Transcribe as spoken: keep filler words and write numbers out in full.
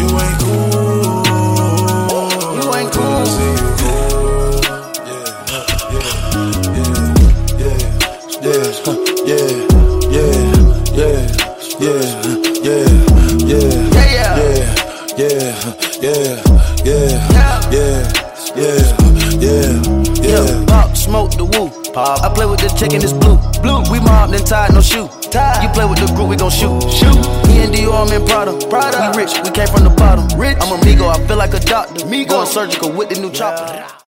You ain't cool. You ain't cool. Yeah, yeah, yeah, yeah, yeah, yeah, yeah, yeah, yeah, yeah, yeah, yeah, yeah, yeah, yeah, yeah, yeah. Pop, smoke the woo. Pop. I play with the chick and it's blue. Blue. We mobbed and tied, no shoe. Tied. You play with the group, we gon' shoot. Shoot. Me and Dior, I'm in Prada. Prada. We rich, we came from the bottom. Rich. I'm amigo, I feel like a doctor. Migo. Going surgical with the new chopper.